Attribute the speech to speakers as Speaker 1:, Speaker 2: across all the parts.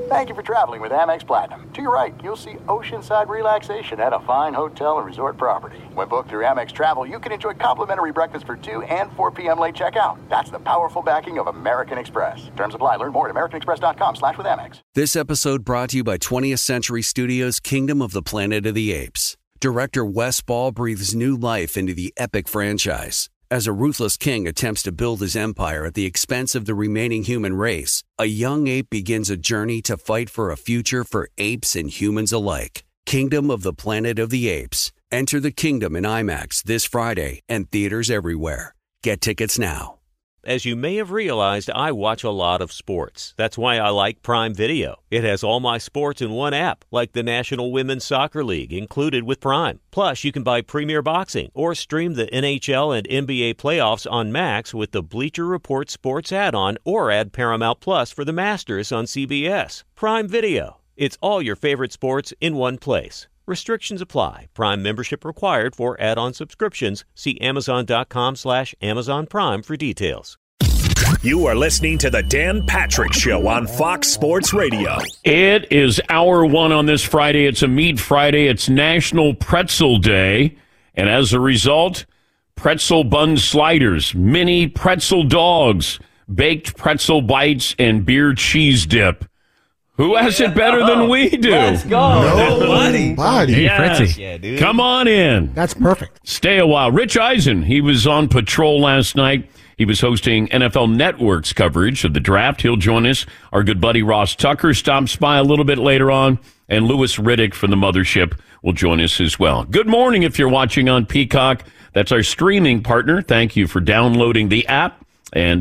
Speaker 1: Thank you for traveling with Amex Platinum. To your right, you'll see oceanside relaxation at a fine hotel and resort property. When booked through Amex Travel, you can enjoy complimentary breakfast for 2 and 4 p.m. late checkout. That's the powerful backing of American Express. Terms apply. Learn more at americanexpress.com/withAmex.
Speaker 2: This episode brought to you by 20th Century Studios' Kingdom of the Planet of the Apes. Director Wes Ball breathes new life into the epic franchise. As a ruthless king attempts to build his empire at the expense of the remaining human race, a young ape begins a journey to fight for a future for apes and humans alike. Kingdom of the Planet of the Apes. Enter the kingdom in IMAX this Friday and theaters everywhere. Get tickets now.
Speaker 3: As you may have realized, I watch a lot of sports. That's why I like Prime Video. It has all my sports in one app, like the National Women's Soccer League, included with Prime. Plus, you can buy Premier Boxing or stream the NHL and NBA playoffs on Max with the Bleacher Report Sports add-on, or add Paramount Plus for the Masters on CBS. Prime Video. It's all your favorite sports in one place. Restrictions apply. Prime membership required for add-on subscriptions. See Amazon.com/Amazon Prime for details.
Speaker 4: You are listening to the Dan Patrick Show on Fox Sports Radio.
Speaker 5: It is hour one on this Friday. It's a Meat Friday. It's National Pretzel Day. And as a result, pretzel bun sliders, mini pretzel dogs, baked pretzel bites, and beer cheese dip. Who has it better than we do?
Speaker 6: Let's go.
Speaker 7: Nobody.
Speaker 5: Yes.
Speaker 6: Yeah, dude.
Speaker 5: Come on in.
Speaker 7: That's perfect.
Speaker 5: Stay a while. Rich Eisen, he was on patrol last night. He was hosting NFL Network's coverage of the draft. He'll join us. Our good buddy Ross Tucker stops by a little bit later on. And Louis Riddick from the Mothership will join us as well. Good morning if you're watching on Peacock. That's our streaming partner. Thank you for downloading the app. And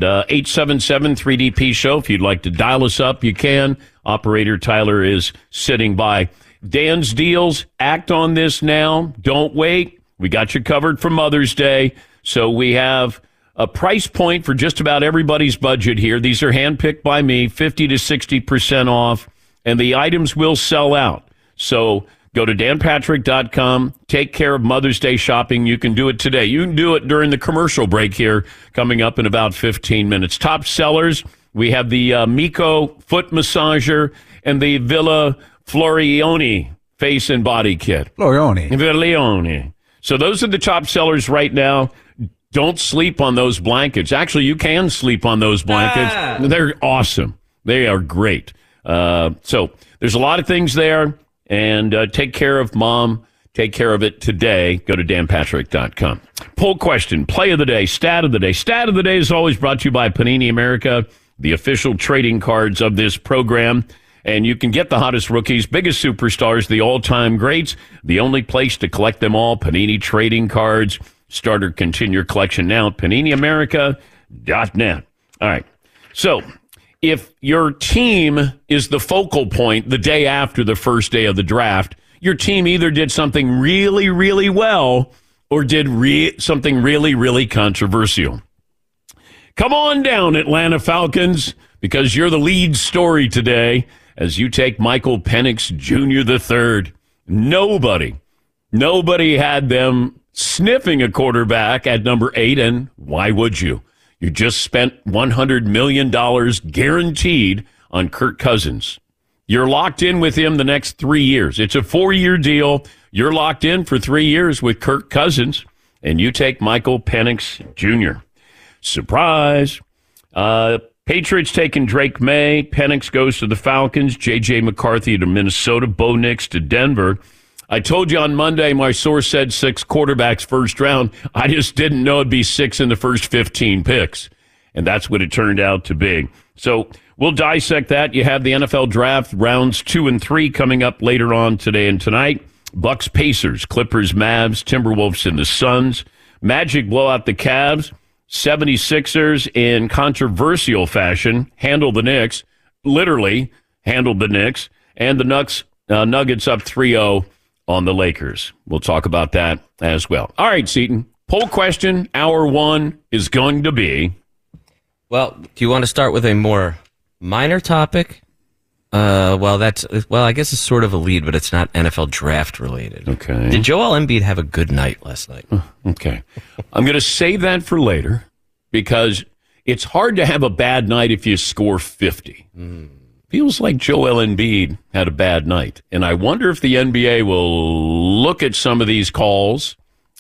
Speaker 5: 877-3DP Show. If you'd like to dial us up, you can. Operator Tyler is sitting by. Dan's Deals, act on this now. Don't wait. We got you covered for Mother's Day. So we have a price point for just about everybody's budget here. These are handpicked by me, 50 to 60% off, and the items will sell out. So go to danpatrick.com. Take care of Mother's Day shopping. You can do it today. You can do it during the commercial break here coming up in about 15 minutes. Top sellers, we have the Miko foot massager and the Villa Florioni face and body kit. Florioni. So those are the top sellers right now. Don't sleep on those blankets. Actually, you can sleep on those blankets. They're awesome. They are great. So there's a lot of things there. And take care of Mom. Take care of it today. Go to danpatrick.com. Poll question, play of the day, stat of the day. Stat of the day is always brought to you by Panini America, the official trading cards of this program. And you can get the hottest rookies, biggest superstars, the all-time greats. The only place to collect them all, Panini Trading Cards. Start or continue your collection now at PaniniAmerica.net. All right. So if your team is the focal point the day after the first day of the draft, your team either did something really, really well or did something really, really controversial. Come on down, Atlanta Falcons, because you're the lead story today as you take Michael Penix Jr. III. Nobody had them sniffing a quarterback at number 8, and why would you? You just spent $100 million guaranteed on Kirk Cousins. You're locked in with him the next 3 years. It's a 4-year deal. You're locked in for 3 years with Kirk Cousins, and you take Michael Penix Jr. Surprise. Patriots taking Drake May. Penix goes to the Falcons. J.J. McCarthy to Minnesota. Bo Nix to Denver. I told you on Monday, my source said 6 quarterbacks first round. I just didn't know it'd be 6 in the first 15 picks. And that's what it turned out to be. So we'll dissect that. You have the NFL draft rounds 2 and 3 coming up later on today and tonight. Bucks, Pacers, Clippers, Mavs, Timberwolves, and the Suns. Magic blow out the Cavs. 76ers in controversial fashion handled the Knicks, literally handled the Knicks, and the Nuggets up 3-0 on the Lakers. We'll talk about that as well. All right, Seton, poll question, hour 1 is going to be...
Speaker 6: Well, do you want to start with a more minor topic? I guess it's sort of a lead, but it's not NFL draft related.
Speaker 5: Okay.
Speaker 6: Did Joel Embiid have a good night last night?
Speaker 5: Okay. I'm going to save that for later because it's hard to have a bad night if you score 50. Feels like Joel Embiid had a bad night. And I wonder if the NBA will look at some of these calls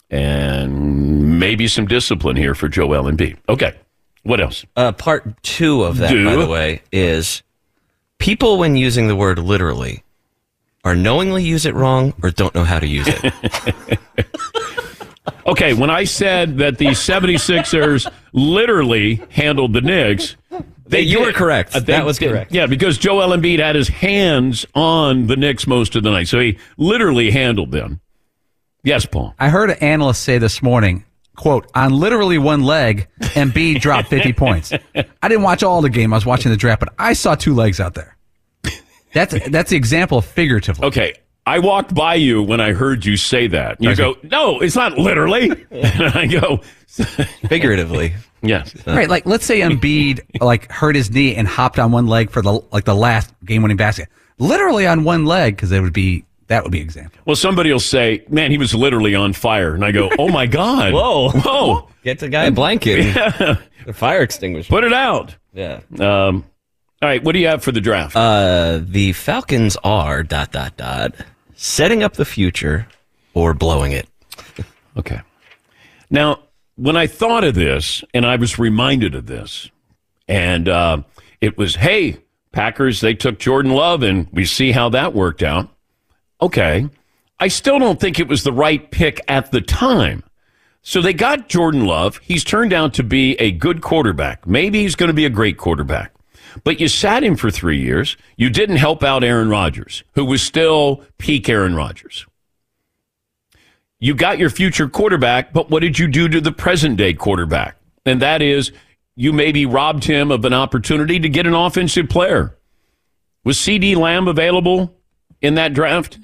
Speaker 5: and maybe some discipline here for Joel Embiid. Okay, what else?
Speaker 6: Part 2 of that, by the way, is people, when using the word literally, or knowingly use it wrong or don't know how to use it.
Speaker 5: Okay, when I said that the 76ers literally handled the Knicks,
Speaker 6: you were correct. That was correct.
Speaker 5: Yeah, because Joel Embiid had his hands on the Knicks most of the night, so he literally handled them. Yes, Paul.
Speaker 7: I heard an analyst say this morning, quote, on literally one leg, Embiid dropped 50 points. I didn't watch all the game. I was watching the draft, but I saw 2 legs out there. That's the example of figuratively.
Speaker 5: Okay, I walked by you when I heard you say that. You go, no, it's not literally. And I go,
Speaker 6: figuratively.
Speaker 5: Yes.
Speaker 7: Right, like let's say Embiid hurt his knee and hopped on one leg for the last game-winning basket. Literally on one leg, because that would be example.
Speaker 5: Well, somebody will say, man, he was literally on fire. And I go, oh, my God.
Speaker 6: Whoa. Get the guy a blanket.
Speaker 5: Yeah.
Speaker 6: The fire extinguisher.
Speaker 5: Put it out.
Speaker 6: Yeah.
Speaker 5: All right, what do you have for the draft?
Speaker 6: The Falcons are ... setting up the future or blowing it.
Speaker 5: Okay. Now, when I thought of this, and I was reminded of this, and it was, hey, Packers, they took Jordan Love, and we see how that worked out. Okay. I still don't think it was the right pick at the time. So they got Jordan Love. He's turned out to be a good quarterback. Maybe he's going to be a great quarterback. But you sat him for 3 years. You didn't help out Aaron Rodgers, who was still peak Aaron Rodgers. You got your future quarterback, but what did you do to the present-day quarterback? And that is, you maybe robbed him of an opportunity to get an offensive player. Was C.D. Lamb available in that draft?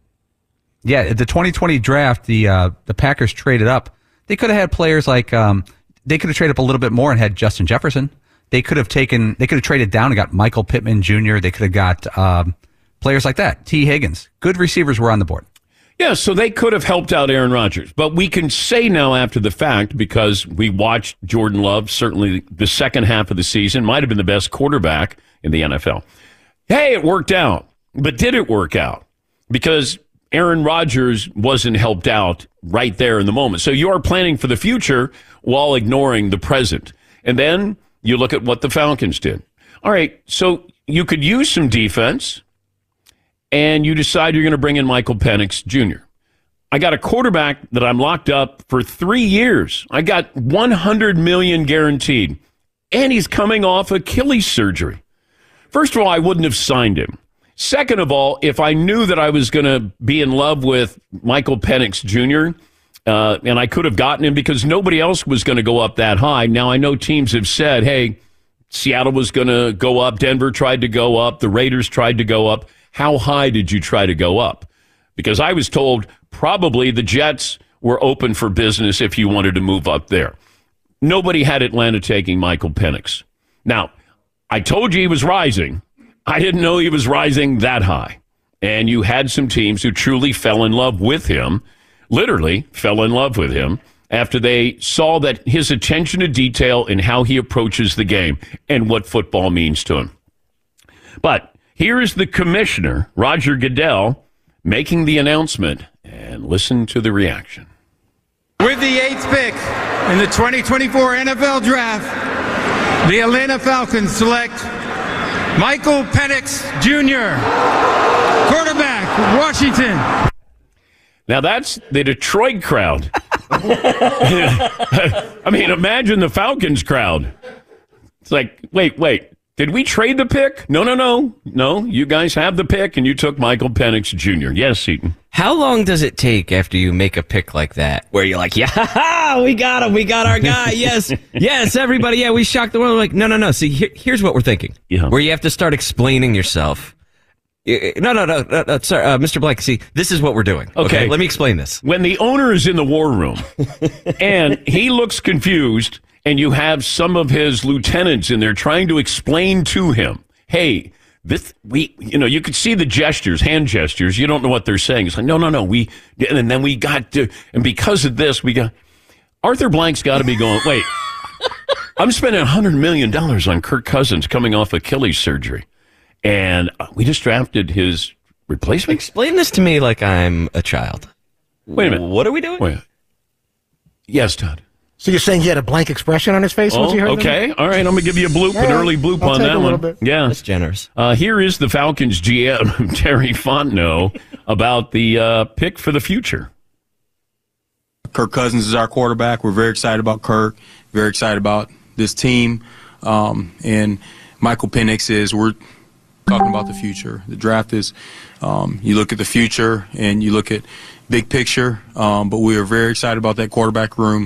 Speaker 7: Yeah, the 2020 draft, the Packers traded up. They could have had players like they could have traded up a little bit more and had Justin Jefferson. They could have traded down and got Michael Pittman Jr. They could have got players like that. T. Higgins. Good receivers were on the board.
Speaker 5: Yeah, so they could have helped out Aaron Rodgers. But we can say now after the fact, because we watched Jordan Love, certainly the second half of the season, might have been the best quarterback in the NFL. Hey, it worked out. But did it work out? Because Aaron Rodgers wasn't helped out right there in the moment. So you are planning for the future while ignoring the present. And then you look at what the Falcons did. All right, so you could use some defense, and you decide you're going to bring in Michael Penix Jr. I got a quarterback that I'm locked up for 3 years. I got $100 million guaranteed, and he's coming off Achilles surgery. First of all, I wouldn't have signed him. Second of all, if I knew that I was going to be in love with Michael Penix Jr., and I could have gotten him because nobody else was going to go up that high. Now, I know teams have said, hey, Seattle was going to go up. Denver tried to go up. The Raiders tried to go up. How high did you try to go up? Because I was told probably the Jets were open for business if you wanted to move up there. Nobody had Atlanta taking Michael Penix. Now, I told you he was rising. I didn't know he was rising that high. And you had some teams who truly fell in love with him, literally fell in love with him, after they saw that his attention to detail and how he approaches the game and what football means to him. But here is the commissioner, Roger Goodell, making the announcement, and listen to the reaction.
Speaker 8: With the 8th pick in the 2024 NFL Draft, the Atlanta Falcons select Michael Penix Jr., quarterback, Washington.
Speaker 5: Now that's the Detroit crowd. I mean, imagine the Falcons crowd. It's like, wait. Did we trade the pick? No. You guys have the pick, and you took Michael Penix Jr. Yes, Seton.
Speaker 6: How long does it take after you make a pick like that, where you're like, yeah, we got him, we got our guy, yes, everybody, yeah, we shocked the world. Like, no. See, here's what we're thinking.
Speaker 5: Yeah.
Speaker 6: Where you have to start explaining yourself. No, sorry, Mr. Blank, see, this is what we're doing. Okay, let me explain this.
Speaker 5: When the owner is in the war room, and he looks confused, and you have some of his lieutenants in there trying to explain to him, hey, you could see the gestures, hand gestures. You don't know what they're saying. It's like, no. And then we got to, and because of this, Arthur Blank's got to be going, wait, I'm spending $100 million on Kirk Cousins coming off Achilles surgery. And we just drafted his replacement.
Speaker 6: Explain this to me like I'm a child.
Speaker 5: Wait a minute.
Speaker 6: What are we doing?
Speaker 5: Wait. Yes, Todd.
Speaker 9: So you're saying he had a blank expression on his face once he heard
Speaker 5: okay.
Speaker 9: them?
Speaker 5: All right, I'm going to give you a bloop, an early bloop
Speaker 9: I'll
Speaker 5: on
Speaker 9: take
Speaker 5: that
Speaker 9: a little
Speaker 5: one.
Speaker 9: bit.
Speaker 5: Yeah.
Speaker 6: That's generous.
Speaker 5: Here is the Falcons GM, Terry Fontenot, about the pick for the future.
Speaker 10: Kirk Cousins is our quarterback. We're very excited about Kirk, very excited about this team. And Michael Penix we're talking about the future. The draft is, you look at the future and you look at big picture, but we are very excited about that quarterback room.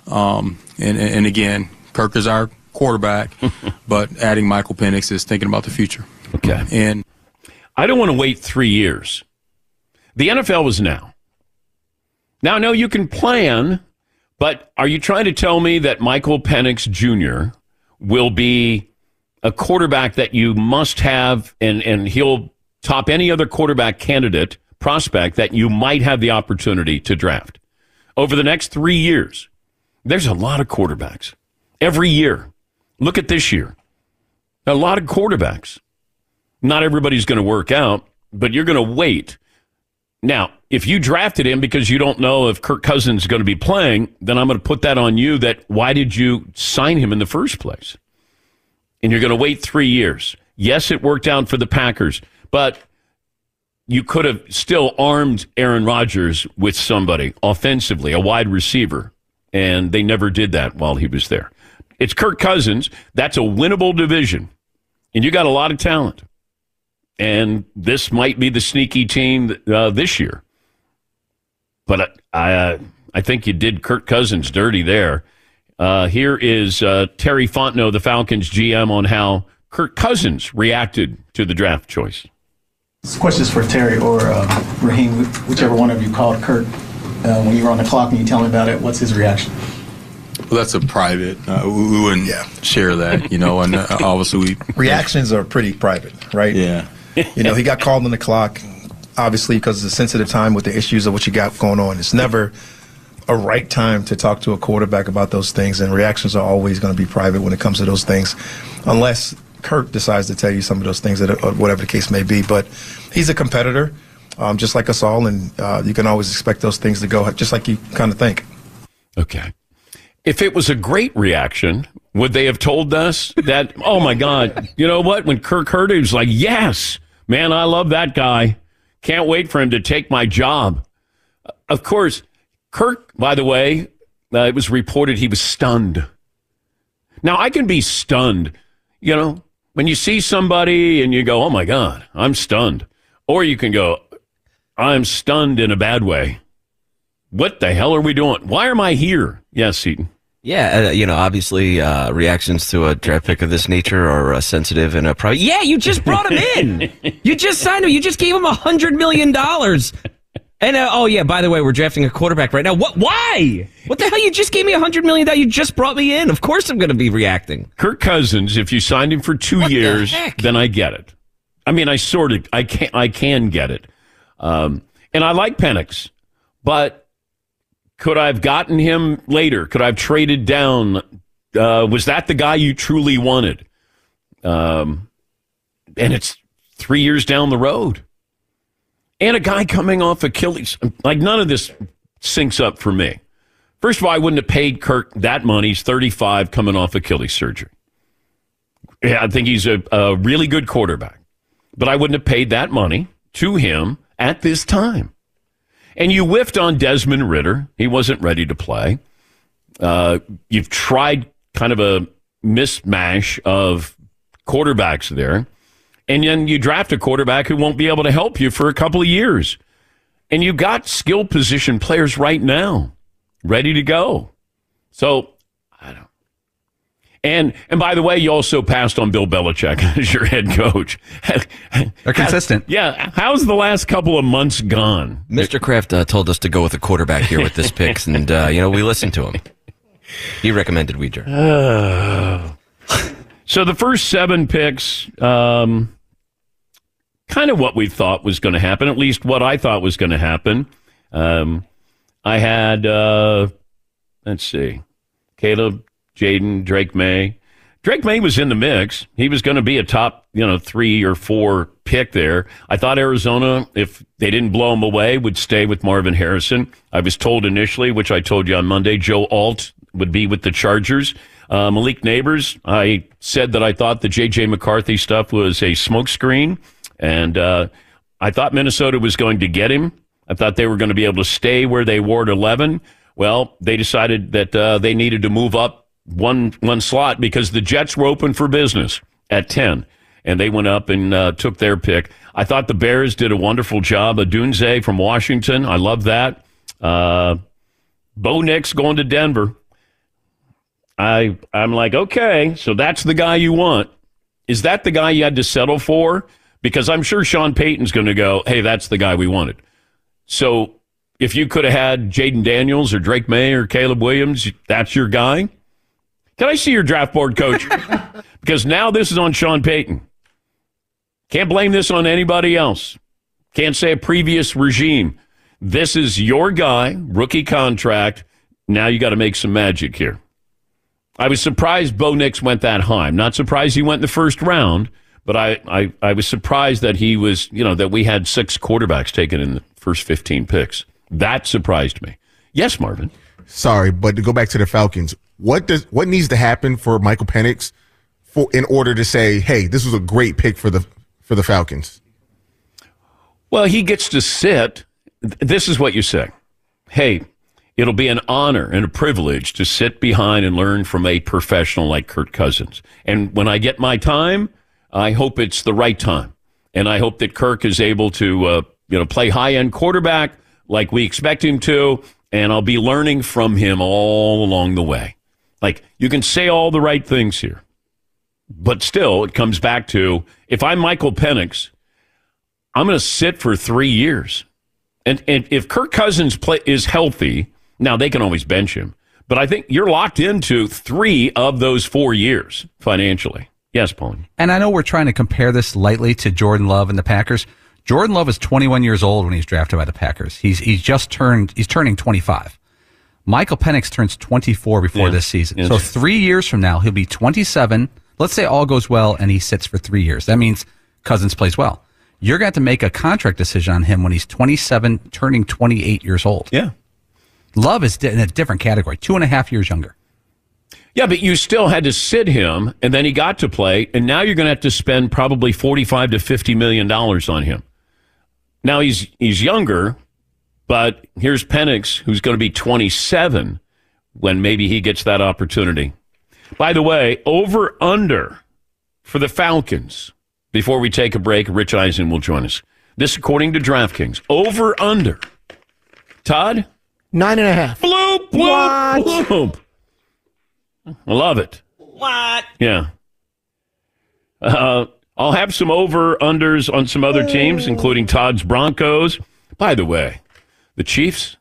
Speaker 10: And again, Kirk is our quarterback, but adding Michael Penix is thinking about the future.
Speaker 5: Okay.
Speaker 10: And
Speaker 5: I don't want to wait 3 years. The NFL was now. Now, I know you can plan, but are you trying to tell me that Michael Penix Jr. will be a quarterback that you must have, and he'll top any other quarterback candidate, prospect that you might have the opportunity to draft? Over the next 3 years, there's a lot of quarterbacks. Every year. Look at this year. A lot of quarterbacks. Not everybody's going to work out, but you're going to wait. Now, if you drafted him because you don't know if Kirk Cousins is going to be playing, then I'm going to put that on you, that why did you sign him in the first place? And you're going to wait 3 years. Yes, it worked out for the Packers, but you could have still armed Aaron Rodgers with somebody offensively, a wide receiver, and they never did that while he was there. It's Kirk Cousins. That's a winnable division, and you got a lot of talent. And this might be the sneaky team this year. But I think you did Kirk Cousins dirty there. Here is Terry Fontenot, the Falcons GM, on how Kirk Cousins reacted to the draft choice.
Speaker 11: This question is for Terry or Raheem, whichever one of you called Kirk when you were on the clock and you tell him about it. What's his reaction?
Speaker 10: Well, that's a private. We wouldn't share that, and obviously
Speaker 12: reactions are pretty private, right?
Speaker 10: Yeah.
Speaker 12: He got called on the clock, obviously, because it's a sensitive time with the issues of what you got going on. It's never a right time to talk to a quarterback about those things, and reactions are always going to be private when it comes to those things, unless Kirk decides to tell you some of those things, or whatever the case may be. But he's a competitor, just like us all, and you can always expect those things to go just like you kind of think.
Speaker 5: Okay. If it was a great reaction, would they have told us that, oh, my God, you know what? When Kirk heard it, he was like, yes, man, I love that guy. Can't wait for him to take my job. Of course, Kirk, by the way, it was reported he was stunned. Now, I can be stunned, when you see somebody and you go, oh, my God, I'm stunned. Or you can go, I'm stunned in a bad way. What the hell are we doing? Why am I here? Yes, Seton.
Speaker 6: Yeah, obviously reactions to a draft pick of this nature are sensitive and private. Yeah, you just brought him in. You just signed him. You just gave him $100 million. And, by the way, we're drafting a quarterback right now. What? Why? What the hell? You just gave me $100 million. You just brought me in. Of course I'm going to be reacting.
Speaker 5: Kirk Cousins, if you signed him for 2 years, then I get it. I mean, I can get it. And I like Penix, but could I have gotten him later? Could I have traded down? Was that the guy you truly wanted? And it's 3 years down the road. And a guy coming off Achilles. Like, none of this syncs up for me. First of all, I wouldn't have paid Kirk that money. He's 35 coming off Achilles surgery. Yeah, I think he's a really good quarterback. But I wouldn't have paid that money to him at this time. And you whiffed on Desmond Ridder. He wasn't ready to play. You've tried kind of a mismatch of quarterbacks there. And then you draft a quarterback who won't be able to help you for a couple of years. And you got skill position players right now ready to go. So, I don't. And by the way, you also passed on Bill Belichick as your head coach.
Speaker 7: They're consistent.
Speaker 5: Yeah. How's the last couple of months gone?
Speaker 6: Mr. Kraft told us to go with a quarterback here with this picks, and, we listened to him. He recommended we draft.
Speaker 5: So the first 7 picks, kind of what we thought was going to happen, at least what I thought was going to happen. I had, let's see, Caleb, Jaden, Drake May, Drake May was in the mix. He was going to be a top, 3 or 4 pick there. I thought Arizona, if they didn't blow him away, would stay with Marvin Harrison. I was told initially, which I told you on Monday, Joe Alt would be with the Chargers. Malik Neighbors, I said that I thought the J.J. McCarthy stuff was a smokescreen, and I thought Minnesota was going to get him. I thought they were going to be able to stay where they were at 11. Well, they decided that they needed to move up one slot because the Jets were open for business at 10, and they went up and took their pick. I thought the Bears did a wonderful job. Odunze from Washington, I love that. Bo Nix going to Denver. I'm like, okay, so that's the guy you want. Is that the guy you had to settle for? Because I'm sure Sean Payton's going to go, hey, that's the guy we wanted. So if you could have had Jaden Daniels or Drake May or Caleb Williams, that's your guy? Can I see your draft board, Coach? Because now this is on Sean Payton. Can't blame this on anybody else. Can't say a previous regime. This is your guy, rookie contract. Now you got to make some magic here. I was surprised Bo Nix went that high. I'm not surprised he went in the first round, but I was surprised that he was, that we had 6 quarterbacks taken in the first 15 picks. That surprised me. Yes, Marvin.
Speaker 13: Sorry, but to go back to the Falcons, what needs to happen for Michael Penix in order to say, hey, this was a great pick for the Falcons?
Speaker 5: Well, he gets to sit. This is what you say. Hey, it'll be an honor and a privilege to sit behind and learn from a professional like Kirk Cousins. And when I get my time, I hope it's the right time. And I hope that Kirk is able to, play high-end quarterback like we expect him to, and I'll be learning from him all along the way. Like, you can say all the right things here, but still, it comes back to, if I'm Michael Penix, I'm going to sit for 3 years. And if Kirk Cousins is healthy, now they can always bench him, but I think you're locked into 3 of those 4 years financially. Yes, Paul.
Speaker 7: And I know we're trying to compare this lightly to Jordan Love and the Packers. Jordan Love is 21 years old when he's drafted by the Packers. He's turning 25. Michael Penix turns 24 before this season. Yes. So 3 years from now, he'll be 27. Let's say all goes well and he sits for 3 years. That means Cousins plays well. You're going to have to make a contract decision on him when he's 27, turning 28 years old.
Speaker 5: Yeah.
Speaker 7: Love is in a different category, 2.5 years younger.
Speaker 5: Yeah, but you still had to sit him, and then he got to play, and now you're going to have to spend probably $45 to $50 million on him. Now he's younger, but here's Penix, who's going to be 27 when maybe he gets that opportunity. By the way, over-under for the Falcons. Before we take a break, Rich Eisen will join us. This according to DraftKings. Over-under. Todd?
Speaker 9: 9.5.
Speaker 5: Bloop, bloop, bloop. I love it.
Speaker 6: What?
Speaker 5: Yeah. I'll have some over-unders on some other teams, including Todd's Broncos. By the way, the Chiefs,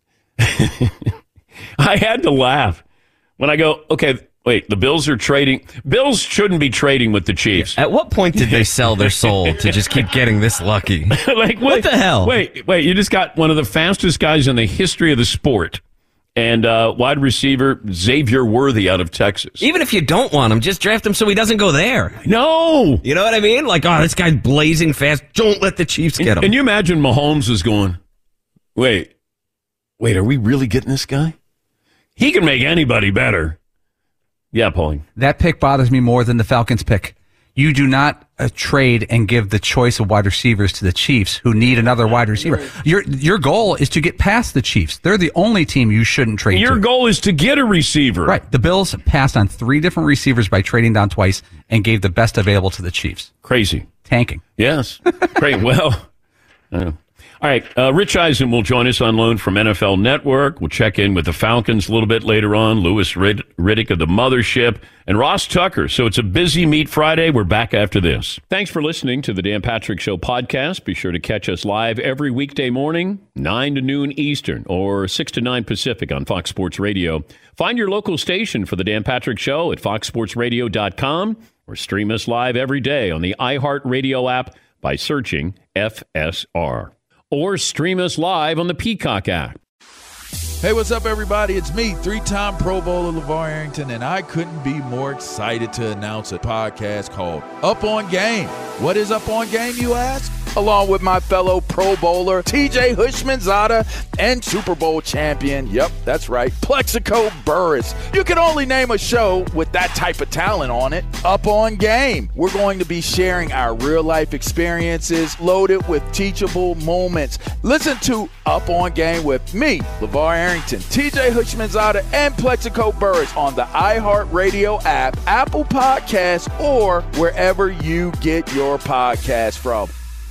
Speaker 5: I had to laugh when I go, okay, wait, the Bills are trading. Bills shouldn't be trading with the Chiefs.
Speaker 6: At what point did they sell their soul to just keep getting this lucky? What the hell?
Speaker 5: Wait, you just got one of the fastest guys in the history of the sport. And wide receiver Xavier Worthy out of Texas.
Speaker 6: Even if you don't want him, just draft him so he doesn't go there.
Speaker 5: No!
Speaker 6: You know what I mean? Like, oh, this guy's blazing fast. Don't let the Chiefs get him.
Speaker 5: And you imagine Mahomes is going, wait, are we really getting this guy? He can make anybody better. Yeah, Paulie.
Speaker 7: That pick bothers me more than the Falcons pick. You do not trade and give the choice of wide receivers to the Chiefs, who need another wide receiver. Your goal is to get past the Chiefs. They're the only team you shouldn't trade to.
Speaker 5: Your goal is to get a receiver.
Speaker 7: Right. The Bills passed on 3 different receivers by trading down twice and gave the best available to the Chiefs.
Speaker 5: Crazy.
Speaker 7: Tanking.
Speaker 5: Yes. Great. Well, all right. Rich Eisen will join us on loan from NFL Network. We'll check in with the Falcons a little bit later on. Louis Riddick of the Mothership and Ross Tucker. So it's a busy Meat Friday. We're back after this. Thanks for listening to the Dan Patrick Show podcast. Be sure to catch us live every weekday morning, 9 to noon Eastern or 6 to 9 Pacific on Fox Sports Radio. Find your local station for the Dan Patrick Show at foxsportsradio.com or stream us live every day on the iHeartRadio app by searching FSR. Or stream us live on the Peacock app.
Speaker 14: Hey, what's up, everybody? It's me, three-time Pro Bowler LeVar Arrington, and I couldn't be more excited to announce a podcast called Up On Game. What is Up On Game, you ask? Along with my fellow Pro Bowler, TJ Houshmandzadeh, and Super Bowl champion, yep, that's right, Plexico Burress. You can only name a show with that type of talent on it. Up On Game. We're going to be sharing our real-life experiences loaded with teachable moments. Listen to Up On Game with me, LeVar Arrington, TJ Houshmandzadeh, and Plexico Burress on the iHeartRadio app, Apple Podcasts, or wherever you get your podcasts from.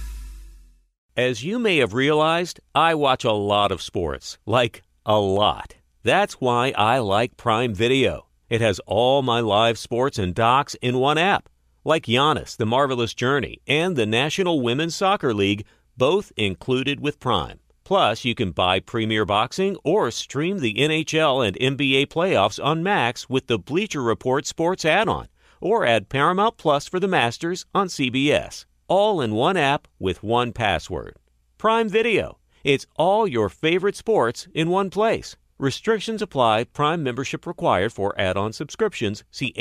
Speaker 3: As you may have realized, I watch a lot of sports. Like, a lot. That's why I like Prime Video. It has all my live sports and docs in one app. Like Giannis, The Marvelous Journey, and the National Women's Soccer League, both included with Prime. Plus, you can buy Premier Boxing or stream the NHL and NBA playoffs on Max with the Bleacher Report Sports add-on, or add Paramount Plus for the Masters on CBS. All in one app with one password. Prime Video. It's all your favorite sports in one place. Restrictions apply. Prime membership required for add-on subscriptions. See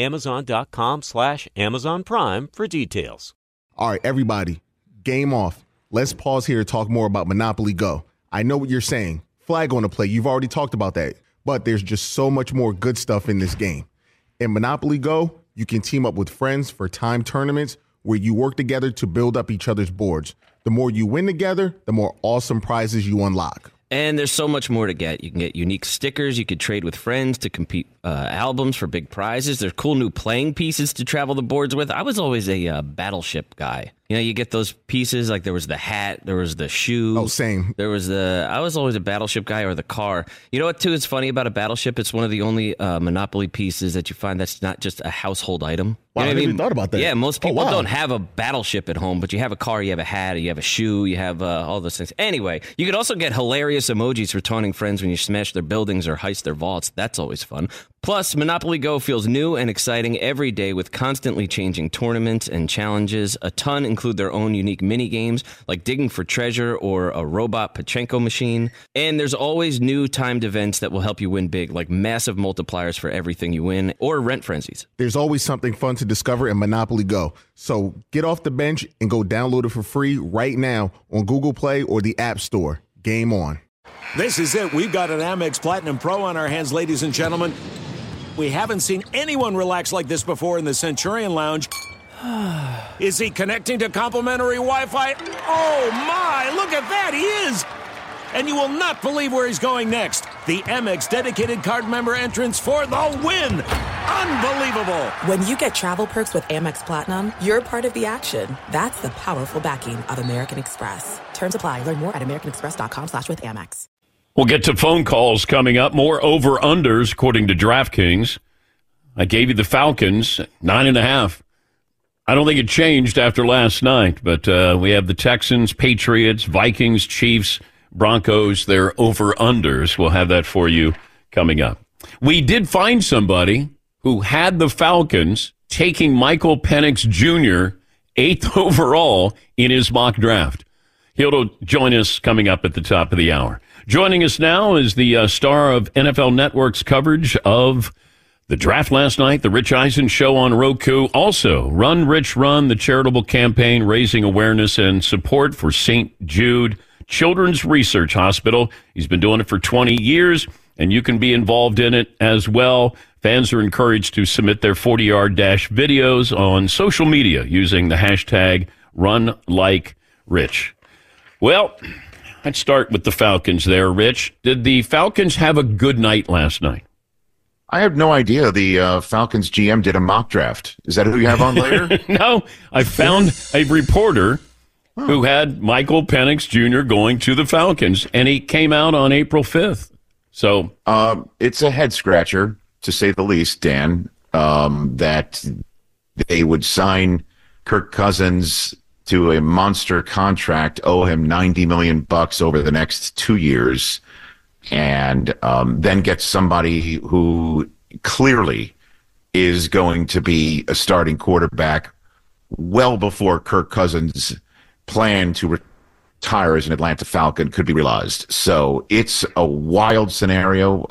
Speaker 3: Amazon.com/Amazon Prime for details.
Speaker 13: All right, everybody, game off. Let's pause here to talk more about Monopoly Go. I know what you're saying. Flag on the play. You've already talked about that. But there's just so much more good stuff in this game. In Monopoly Go, you can team up with friends for time tournaments where you work together to build up each other's boards. The more you win together, the more awesome prizes you unlock.
Speaker 6: And there's so much more to get. You can get unique stickers. You could trade with friends to compete albums for big prizes. There's cool new playing pieces to travel the boards with. I was always a Battleship guy. You know, you get those pieces, like there was the hat, there was the shoe.
Speaker 13: Oh, same.
Speaker 6: I was always a Battleship guy, or the car. You know what, too, is funny about a Battleship? It's one of the only Monopoly pieces that you find that's not just a household item.
Speaker 13: Wow,
Speaker 6: You know
Speaker 13: I never thought about that.
Speaker 6: Yeah, most people
Speaker 13: wow.
Speaker 6: don't have a Battleship at home, but you have a car, you have a hat, you have a shoe, you have all those things. Anyway, you could also get hilarious emojis for taunting friends when you smash their buildings or heist their vaults. That's always fun. Plus, Monopoly Go feels new and exciting every day with constantly changing tournaments and challenges. A ton include their own unique mini games, like digging for treasure or a robot Pachinko machine. And there's always new timed events that will help you win big, like massive multipliers for everything you win, or rent frenzies.
Speaker 13: There's always something fun to discover in Monopoly Go. So get off the bench and go download it for free right now on Google Play or the App Store. Game on.
Speaker 4: This is it. We've got an Amex Platinum Pro on our hands, ladies and gentlemen. We haven't seen anyone relax like this before in the Centurion Lounge. Is he connecting to complimentary Wi-Fi? Oh, my. Look at that. He is. And you will not believe where he's going next. The Amex dedicated card member entrance for the win. Unbelievable.
Speaker 15: When you get travel perks with Amex Platinum, you're part of the action. That's the powerful backing of American Express. Terms apply. Learn more at americanexpress.com/withAmex.
Speaker 5: We'll get to phone calls coming up. More over-unders, according to DraftKings. I gave you the Falcons, 9.5. I don't think it changed after last night, but we have the Texans, Patriots, Vikings, Chiefs, Broncos. They're over-unders. We'll have that for you coming up. We did find somebody who had the Falcons taking Michael Penix Jr. 8th overall in his mock draft. He'll join us coming up at the top of the hour. Joining us now is the star of NFL Network's coverage of the draft last night, the Rich Eisen Show on Roku. Also, Run, Rich, Run, the charitable campaign raising awareness and support for St. Jude Children's Research Hospital. He's been doing it for 20 years, and you can be involved in it as well. Fans are encouraged to submit their 40-yard dash videos on social media using the hashtag #RunLikeRich. Well, let's start with the Falcons there, Rich. Did the Falcons have a good night last night?
Speaker 16: I have no idea. The Falcons GM did a mock draft. Is that who you have on later?
Speaker 5: No, I found a reporter who had Michael Penix Jr. going to the Falcons, and he came out on April 5th. So
Speaker 16: it's a head-scratcher, to say the least, Dan, that they would sign Kirk Cousins to a monster contract, owe him $90 million over the next 2 years, and then get somebody who clearly is going to be a starting quarterback well before Kirk Cousins' plan to retire as an Atlanta Falcon could be realized. So it's a wild scenario.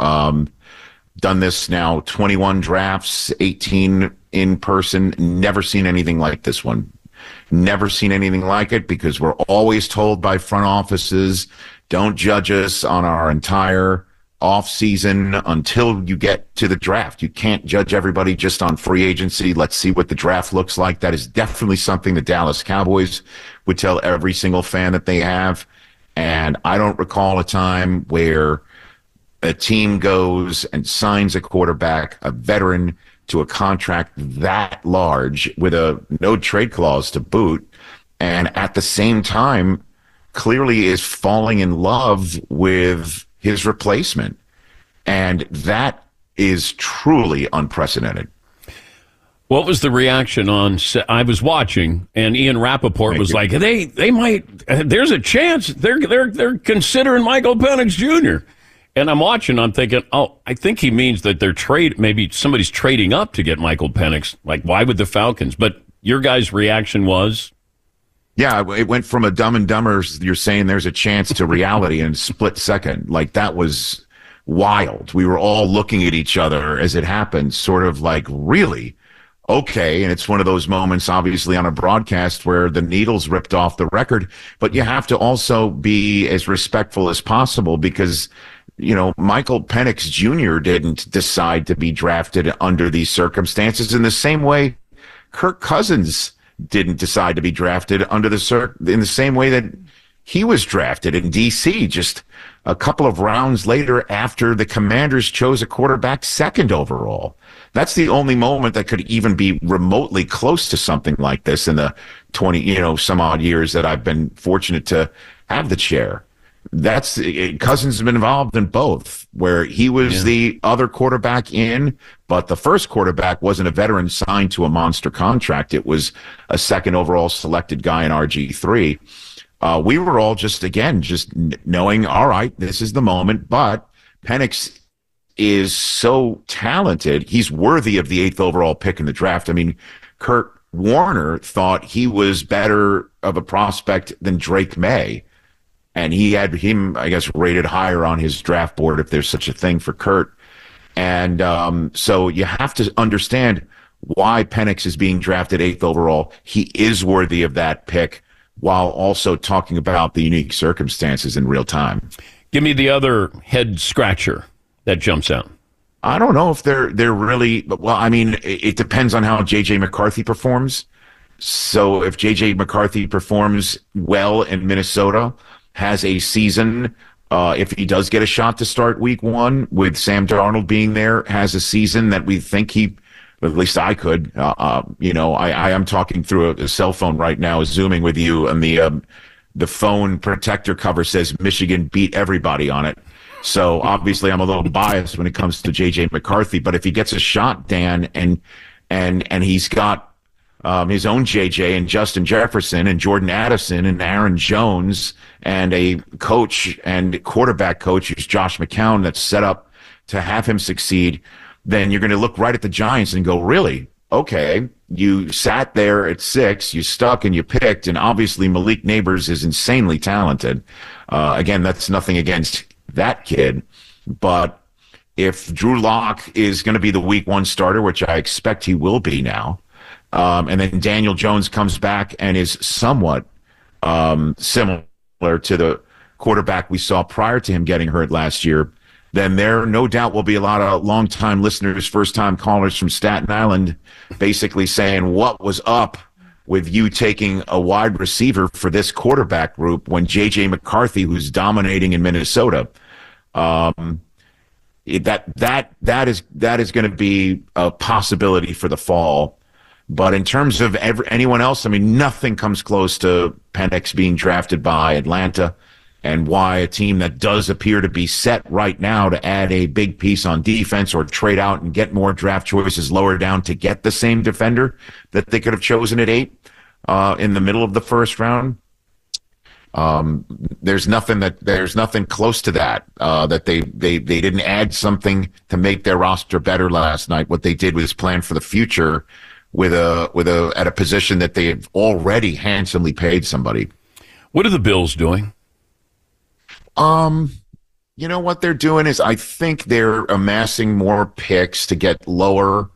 Speaker 16: Done this now 21 drafts, 18 in person. Never seen anything like this one. Never seen anything like it because we're always told by front offices, don't judge us on our entire off season until you get to the draft. You can't judge everybody just on free agency. Let's see what the draft looks like. That is definitely something the Dallas Cowboys would tell every single fan that they have. And I don't recall a time where a team goes and signs a quarterback, a veteran, to a contract that large with a no trade clause to boot, and at the same time clearly is falling in love with his replacement. And that is truly unprecedented.
Speaker 5: What was the reaction on? I was watching, and Ian Rappaport was like, "They might. There's a chance they're considering Michael Penix Jr." And I'm watching. I'm thinking, oh, I think he means that maybe somebody's trading up to get Michael Penix. Like, why would the Falcons? But your guys' reaction was,
Speaker 16: yeah, it went from a Dumb and Dumber. You're saying there's a chance to reality in a split second. Like, that was wild. We were all looking at each other as it happened, sort of like, really? Okay. And it's one of those moments, obviously, on a broadcast where the needle's ripped off the record, but you have to also be as respectful as possible because, you know, Michael Penix Jr. didn't decide to be drafted under these circumstances in the same way Kirk Cousins didn't decide to be drafted under in the same way that he was drafted in D.C. just a couple of rounds later after the Commanders chose a quarterback second overall. That's the only moment that could even be remotely close to something like this in the 20, some odd years that I've been fortunate to have the chair. Cousins has been involved in both, where he was the other quarterback in, but the first quarterback wasn't a veteran signed to a monster contract. It was a second overall selected guy in RG3. We were all just knowing, all right, this is the moment, but Penix is so talented. He's worthy of the 8th overall pick in the draft. I mean, Kurt Warner thought he was better of a prospect than Drake May. And he had him, I guess, rated higher on his draft board, if there's such a thing for Kurt. And so you have to understand why Penix is being drafted 8th overall. He is worthy of that pick while also talking about the unique circumstances in real time.
Speaker 5: Give me the other head scratcher that jumps out.
Speaker 16: I don't know if they're really, well, I mean, it depends on how J.J. McCarthy performs. So if J.J. McCarthy performs well in Minnesota, has a season, if he does get a shot to start week 1 with Sam Darnold being there, has a season that we think at least I could, I am talking through a cell phone right now, Zooming with you, and the phone protector cover says Michigan beat everybody on it. So obviously I'm a little biased when it comes to J.J. McCarthy, but if he gets a shot, Dan, and he's got his own JJ and Justin Jefferson and Jordan Addison and Aaron Jones and a coach and quarterback coach who's Josh McCown that's set up to have him succeed, then you're going to look right at the Giants and go, really? Okay, you sat there at 6, you stuck and you picked, and obviously Malik Neighbors is insanely talented. Again, that's nothing against that kid, but if Drew Lock is going to be the week 1 starter, which I expect he will be now, and then Daniel Jones comes back and is somewhat similar to the quarterback we saw prior to him getting hurt last year, then there no doubt will be a lot of longtime listeners, first-time callers from Staten Island basically saying, what was up with you taking a wide receiver for this quarterback group when J.J. McCarthy, who's dominating in Minnesota, that is going to be a possibility for the fall. But in terms of anyone else, I mean, nothing comes close to Penix being drafted by Atlanta, and why a team that does appear to be set right now to add a big piece on defense or trade out and get more draft choices lower down to get the same defender that they could have chosen at 8 in the middle of the first round. There's nothing close to that. That they didn't add something to make their roster better last night. What they did was plan for the future at a position that they have already handsomely paid somebody.
Speaker 5: What are the Bills doing?
Speaker 16: You know what they're doing is I think they're amassing more picks to get lower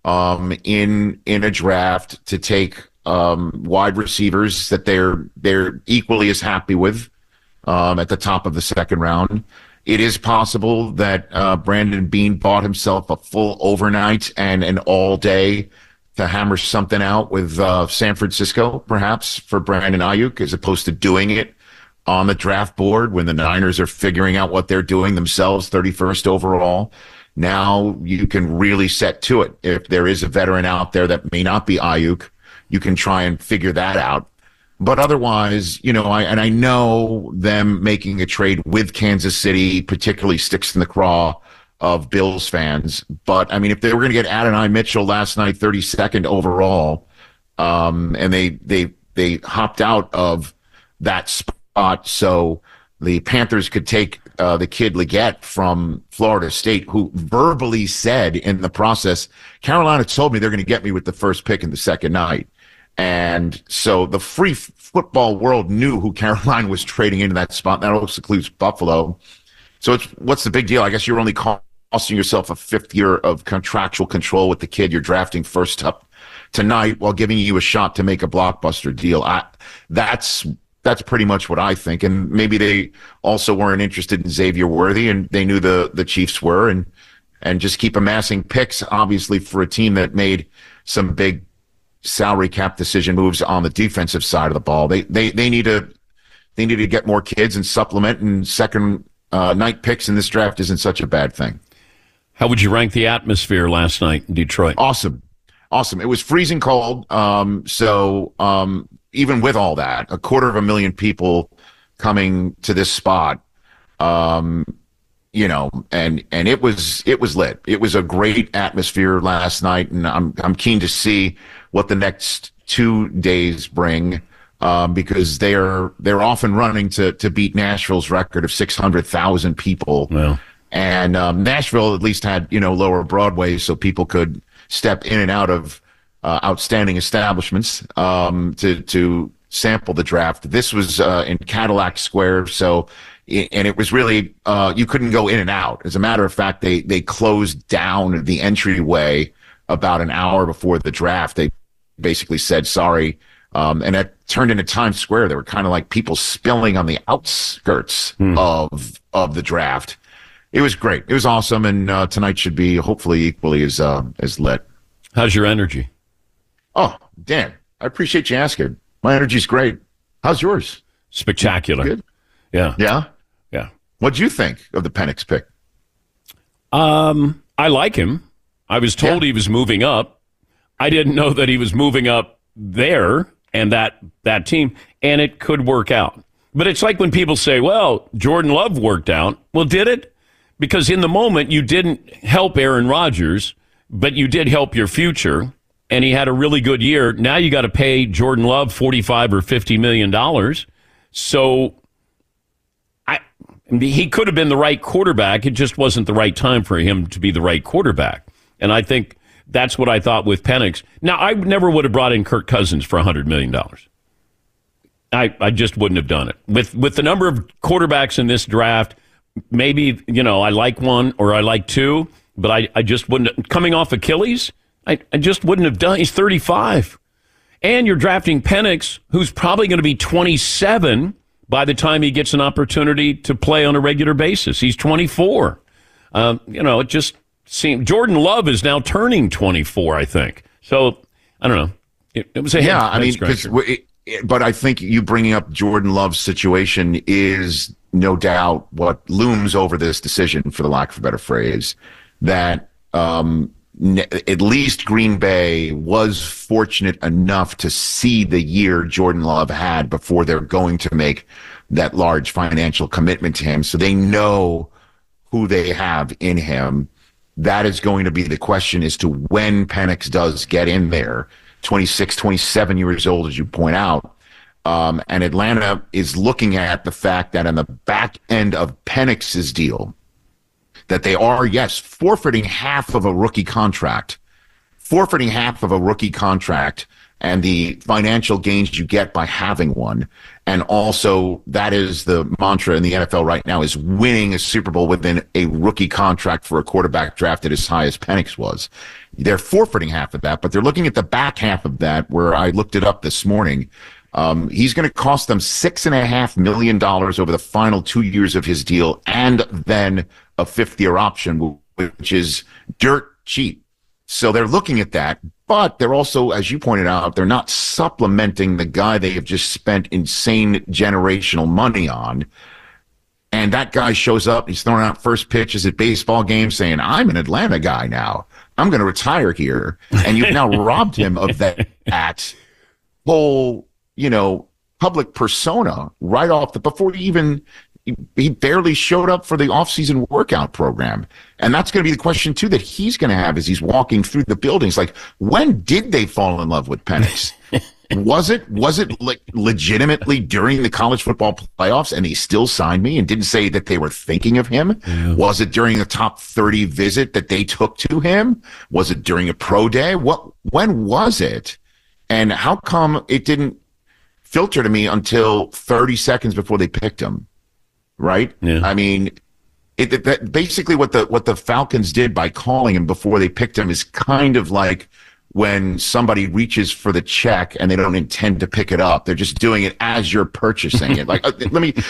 Speaker 16: in a draft to take wide receivers that they're equally as happy with at the top of the second round. It is possible that Brandon Beane bought himself a full overnight and an all day to hammer something out with San Francisco, perhaps, for Brandon Ayuk, as opposed to doing it on the draft board when the Niners are figuring out what they're doing themselves, 31st overall. Now you can really set to it. If there is a veteran out there that may not be Ayuk, you can try and figure that out. But otherwise, I know them making a trade with Kansas City particularly sticks in the craw of Bills fans. But, I mean, if they were going to get Adonai Mitchell last night, 32nd overall, and they hopped out of that spot so the Panthers could take the kid Leggett from Florida State, who verbally said in the process, Carolina told me they're going to get me with the first pick in the second night. And so the free football world knew who Carolina was trading into that spot. That also includes Buffalo. So what's the big deal? I guess you're only costing yourself a fifth year of contractual control with the kid you're drafting first up tonight while giving you a shot to make a blockbuster deal. That's pretty much what I think. And maybe they also weren't interested in Xavier Worthy, and they knew the Chiefs were, and just keep amassing picks, obviously, for a team that made some big salary cap decision moves on the defensive side of the ball. They need to get more kids and supplement, and second night picks in this draft isn't such a bad thing.
Speaker 5: How would you rank the atmosphere last night in Detroit?
Speaker 16: Awesome. It was freezing cold. So even with all that, 250,000 people coming to this spot, and it was lit. It was a great atmosphere last night, and I'm keen to see what the next 2 days bring, because they're off and running to beat Nashville's record of 600,000 people.
Speaker 5: Wow.
Speaker 16: And Nashville at least had lower Broadway, so people could step in and out of outstanding establishments to sample the draft. This was in Cadillac Square, and it was really you couldn't go in and out. As a matter of fact, they closed down the entryway about an hour before the draft. They basically said sorry, and it turned into Times Square. There were kind of like people spilling on the outskirts of the draft. It was great. It was awesome, and tonight should be hopefully equally as lit.
Speaker 5: How's your energy?
Speaker 16: Oh, Dan, I appreciate you asking. My energy's great. How's yours?
Speaker 5: Spectacular.
Speaker 16: Good.
Speaker 5: Yeah.
Speaker 16: Yeah?
Speaker 5: Yeah.
Speaker 16: What'd you think of the Penix pick?
Speaker 5: I like him. I was told he was moving up. I didn't know that he was moving up there and that team, and it could work out. But it's like when people say, well, Jordan Love worked out. Well, did it? Because in the moment, you didn't help Aaron Rodgers, but you did help your future, and he had a really good year. Now you got to pay Jordan Love $45 or $50 million. So he could have been the right quarterback. It just wasn't the right time for him to be the right quarterback. And I think that's what I thought with Penix. Now, I never would have brought in Kirk Cousins for $100 million. I just wouldn't have done it. With the number of quarterbacks in this draft, maybe, I like one or I like two, but I just wouldn't have. Coming off Achilles, I just wouldn't have done. He's 35. And you're drafting Penix, who's probably going to be 27 by the time he gets an opportunity to play on a regular basis. He's 24. It just seemed Jordan Love is now turning 24, I think. So, I don't know. It was a head scratcher.
Speaker 16: But I think you bringing up Jordan Love's situation is no doubt what looms over this decision, for the lack of a better phrase, that at least Green Bay was fortunate enough to see the year Jordan Love had before they're going to make that large financial commitment to him. So they know who they have in him. That is going to be the question as to when Penix does get in there. 26, 27 years old, as you point out. And Atlanta is looking at the fact that on the back end of Penix's deal, that they are, yes, forfeiting half of a rookie contract, and the financial gains you get by having one. And also, that is the mantra in the NFL right now, is winning a Super Bowl within a rookie contract for a quarterback drafted as high as Penix was. They're forfeiting half of that, but they're looking at the back half of that, where I looked it up this morning. He's going to cost them $6.5 million over the final 2 years of his deal, and then a fifth-year option, which is dirt cheap. So they're looking at that, but they're also, as you pointed out, they're not supplementing the guy they have just spent insane generational money on. And that guy shows up, he's throwing out first pitches at baseball games saying, I'm an Atlanta guy now. I'm going to retire here. And you've now robbed him of that whole, public persona right off before he barely showed up for the off-season workout program. And that's going to be the question, too, that he's going to have as he's walking through the buildings. Like, when did they fall in love with Penix? Was it like legitimately during the college football playoffs and he still signed me and didn't say that they were thinking of him? Yeah. Was it during a top 30 visit that they took to him? Was it during a pro day? When was it? And how come it didn't filter to me until 30 seconds before they picked him? Right? Yeah. I mean, basically what the Falcons did by calling him before they picked him is kind of like when somebody reaches for the check and they don't intend to pick it up. They're just doing it as you're purchasing it. Like, let me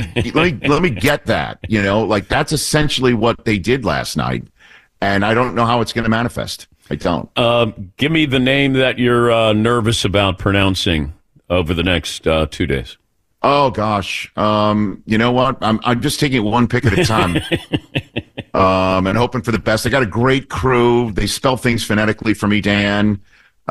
Speaker 16: get that, like that's essentially what they did last night. And I don't know how it's going to manifest. I don't.
Speaker 5: Give me the name that you're nervous about pronouncing over the next 2 days.
Speaker 16: Oh gosh. You know what? I'm just taking it one pick at a time. And hoping for the best. I got a great crew. They spell things phonetically for me, Dan.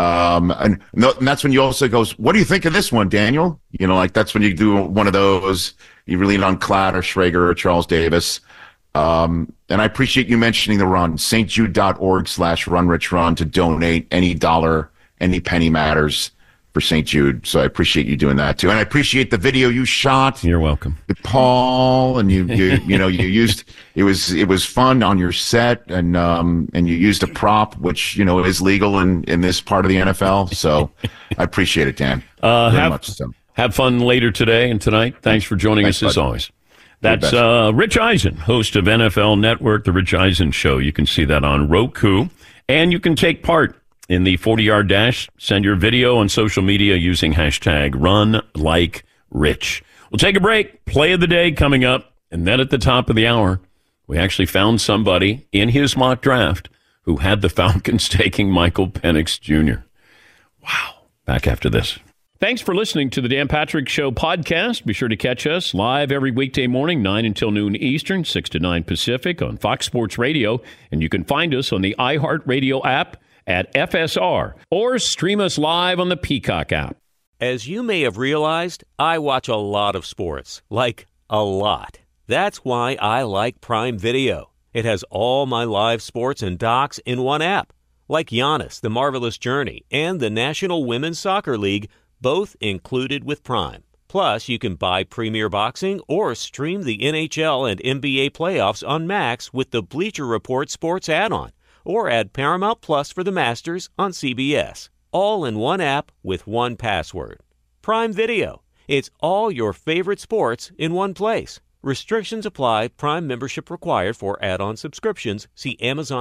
Speaker 16: And that's when you also goes, what do you think of this one, Daniel? Like that's when you do one of those. You really lean on Klatt or Schrager or Charles Davis. And I appreciate you mentioning the run. stjude.org/runrichrun to donate. Any dollar, any penny matters for St. Jude. So I appreciate you doing that too. And I appreciate the video you shot.
Speaker 5: You're welcome.
Speaker 16: With Paul, and you used, it was fun on your set, and you used a prop, which, is legal in this part of the NFL. So I appreciate it, Dan. Very much so.
Speaker 5: Have fun later today and tonight. Thanks for joining us as always. That's Rich Eisen, host of NFL Network, The Rich Eisen Show. You can see that on Roku, and you can take part in the 40-yard dash. Send your video on social media using hashtag #RunLikeRich. We'll take a break. Play of the day coming up, and then at the top of the hour, we actually found somebody in his mock draft who had the Falcons taking Michael Penix Jr. Wow. Back after this. Thanks for listening to the Dan Patrick Show podcast. Be sure to catch us live every weekday morning, 9 until noon Eastern, 6 to 9 Pacific on Fox Sports Radio. And you can find us on the iHeartRadio app at FSR or stream us live on the Peacock app.
Speaker 3: As you may have realized, I watch a lot of sports, like a lot. That's why I like Prime Video. It has all my live sports and docs in one app, like Giannis, The Marvelous Journey, and the National Women's Soccer League, both included with Prime. Plus, you can buy Premier Boxing or stream the NHL and NBA playoffs on Max with the Bleacher Report Sports add-on, or add Paramount Plus for the Masters on CBS. All in one app with one password. Prime Video. It's all your favorite sports in one place. Restrictions apply. Prime membership required for add-on subscriptions. See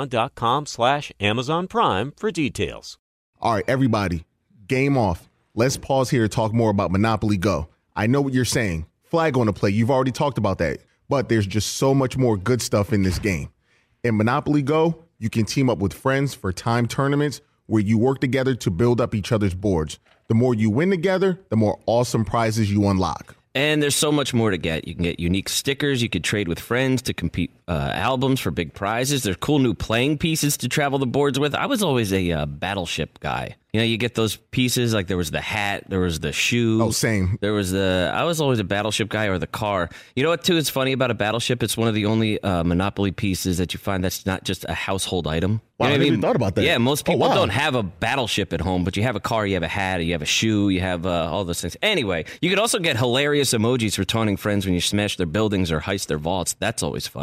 Speaker 3: Amazon.com/Amazon Prime for details.
Speaker 13: All right, everybody, game off. Let's pause here to talk more about Monopoly Go. I know what you're saying. Flag on the play. You've already talked about that. But there's just so much more good stuff in this game. In Monopoly Go, you can team up with friends for time tournaments where you work together to build up each other's boards. The more you win together, the more awesome prizes you unlock.
Speaker 6: And there's so much more to get. You can get unique stickers. You could trade with friends to compete albums for big prizes. There's cool new playing pieces to travel the boards with. I was always a Battleship guy. You get those pieces, like there was the hat, there was the shoe.
Speaker 13: Oh, same.
Speaker 6: I was always a Battleship guy, or the car. You know what, too, is funny about a Battleship? It's one of the only Monopoly pieces that you find that's not just a household item.
Speaker 13: Wow, I never even thought about that.
Speaker 6: Yeah, most people don't have a Battleship at home, but you have a car, you have a hat, you have a shoe, you have all those things. Anyway, you could also get hilarious emojis for taunting friends when you smash their buildings or heist their vaults. That's always fun.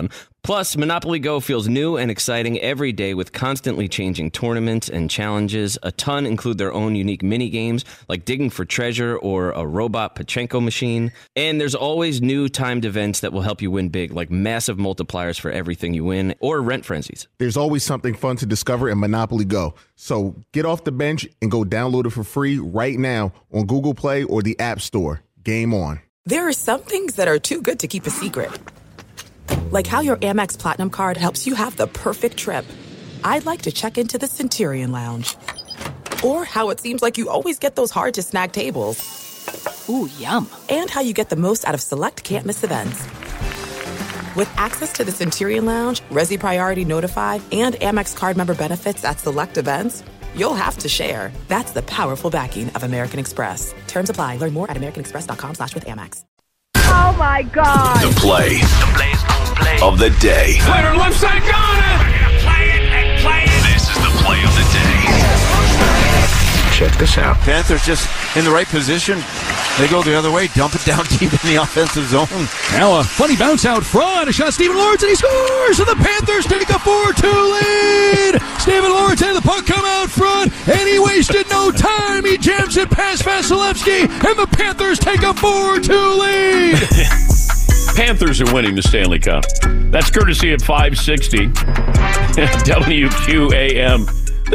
Speaker 6: Plus, Monopoly Go feels new and exciting every day with constantly changing tournaments and challenges. A ton include their own unique mini games like digging for treasure or a robot Pachinko machine. And there's always new timed events that will help you win big, like massive multipliers for everything you win or rent frenzies.
Speaker 13: There's always something fun to discover in Monopoly Go. So get off the bench and go download it for free right now on Google Play or the App Store. Game on.
Speaker 15: There are some things that are too good to keep a secret. Like how your Amex Platinum card helps you have the perfect trip. I'd like to check into the Centurion Lounge. Or how it seems like you always get those hard-to-snag tables. Ooh, yum. And how you get the most out of select can't-miss events. With access to the Centurion Lounge, Resi Priority Notify, and Amex card member benefits at select events, you'll have to share. That's the powerful backing of American Express. Terms apply. Learn more at americanexpress.com/withAmex.
Speaker 17: Oh, my God.
Speaker 18: The play of the day.
Speaker 4: Later, left side, got it!
Speaker 18: Play it. This is the play of the day.
Speaker 19: Check this out. Panthers just in the right position. They go the other way, dump it down deep in the offensive zone.
Speaker 20: Now a funny bounce out front. A shot, Stephen Lawrence, and he scores! And the Panthers take a 4-2 lead! Stephen Lawrence had the puck come out front, and he wasted no time. He jams it past Vasilevsky, and the Panthers take a 4-2 lead!
Speaker 5: Panthers are winning the Stanley Cup. That's courtesy of 560 WQAM.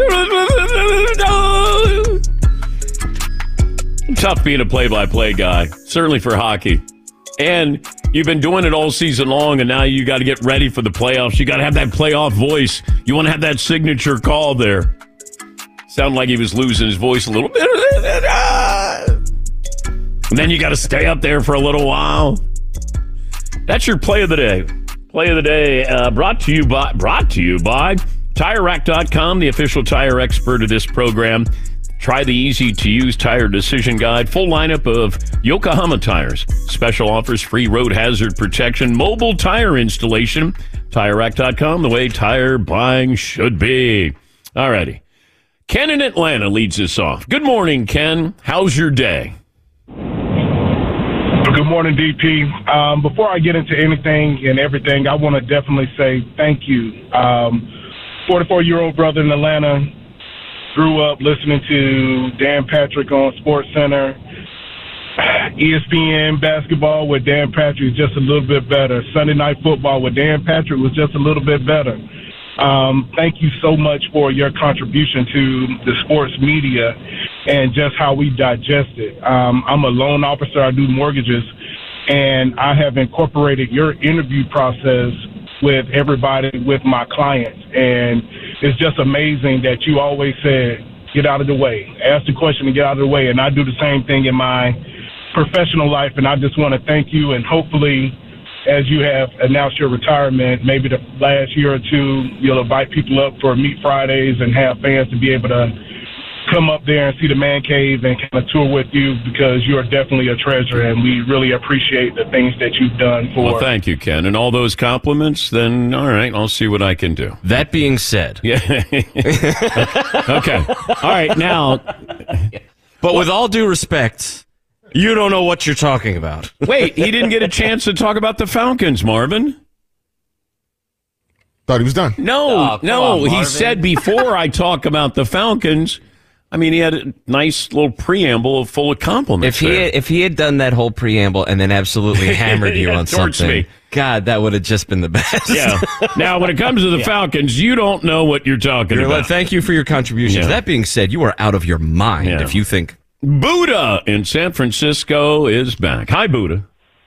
Speaker 5: Tough being a play-by-play guy, certainly for hockey. And you've been doing it all season long, and now you got to get ready for the playoffs. You got to have that playoff voice. You want to have that signature call there. Sounded like he was losing his voice a little bit. And then you got to stay up there for a little while. That's your play of the day. Play of the day brought to you by TireRack.com, the official tire expert of this program. Try the easy-to-use tire decision guide. Full lineup of Yokohama tires. Special offers, free road hazard protection, mobile tire installation. TireRack.com, the way tire buying should be. All righty. Ken in Atlanta leads us off. Good morning, Ken. How's your day?
Speaker 21: Good morning, DP. Before I get into anything and everything, I want to definitely say thank you. 44-year-old brother in Atlanta, grew up listening to Dan Patrick on SportsCenter. ESPN basketball with Dan Patrick is just a little bit better. Sunday Night Football with Dan Patrick was just a little bit better. Thank you so much for your contribution to the sports media and just how we digest it. I'm a loan officer. I do mortgages, and I have incorporated your interview process with everybody, with my clients. And it's just amazing that you always said, get out of the way. Ask the question and get out of the way. And I do the same thing in my professional life, and I just want to thank you. And hopefully, as you have announced your retirement, maybe the last year or two, you'll invite people up for Meet Fridays and have fans to be able to come up there and see the man cave and kind of tour with you, because you are definitely a treasure, and we really appreciate the things that you've done for.
Speaker 5: Well, thank you, Ken. And all those compliments, then, all right, I'll see what I can do.
Speaker 6: That being said.
Speaker 5: Yeah. Okay. All right, now.
Speaker 6: But with all due respect, you don't know what you're talking about.
Speaker 5: Wait, he didn't get a chance to talk about the Falcons, Marvin.
Speaker 13: Thought he was done.
Speaker 5: No, he said before I talk about the Falcons. I mean, he had a nice little preamble full of compliments.
Speaker 6: If he had done that whole preamble and then absolutely hammered you on something, God, that would have just been the best.
Speaker 5: Yeah. Now, when it comes to the Falcons, you don't know what you're talking about.
Speaker 6: Thank you for your contributions.
Speaker 5: Yeah.
Speaker 6: That being said, you are out of your mind if you think.
Speaker 5: Buddha in San Francisco is back. Hi, Buddha.